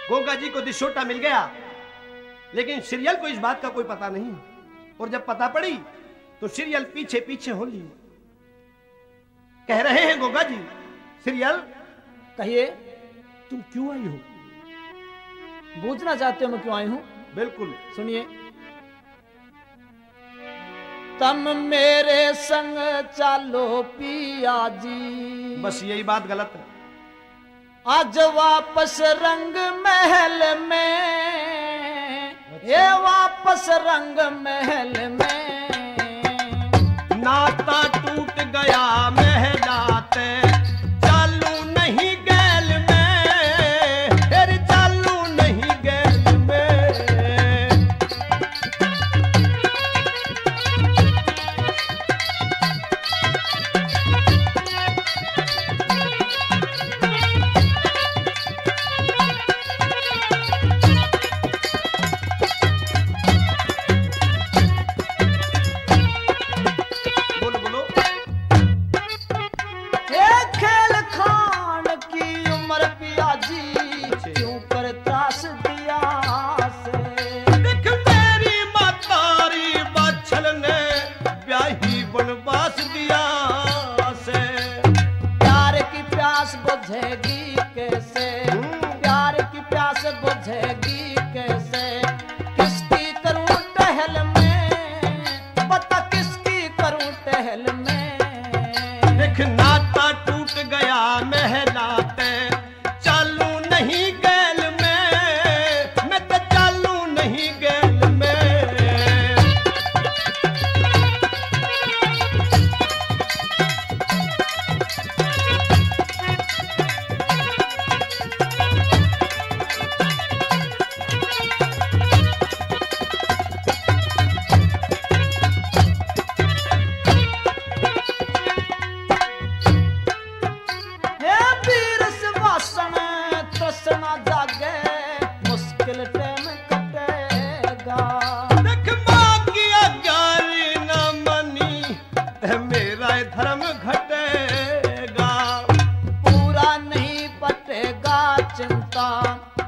गोगा जी को दिशोटा मिल गया, लेकिन सीरियल को इस बात का कोई पता नहीं। और जब पता पड़ी तो सीरियल पीछे पीछे हो ली। कह रहे हैं गोगा जी, सीरियल कहिए, तुम क्यों आई हो? पूछना चाहते हो मैं क्यों आई हूं? बिल्कुल सुनिए। तम मेरे संग चालो पिया जी, बस यही बात गलत है। आज वापस रंग महल में, ये वापस रंग महल में। नाता टूट गया महलाते, चालू नहीं गैल में, फिर चालू नहीं गैल में। बुझेगी कैसे, प्यार की प्यास बुझेगी कैसे? किसकी करूं टहल में, बता किसकी करूं टहल में? देख नाता टूट गया महलाते, चालू नहीं गैल में, मैं तो चालू नहीं गैल में। धर्म घटेगा, पूरा नहीं पटेगा चिंता,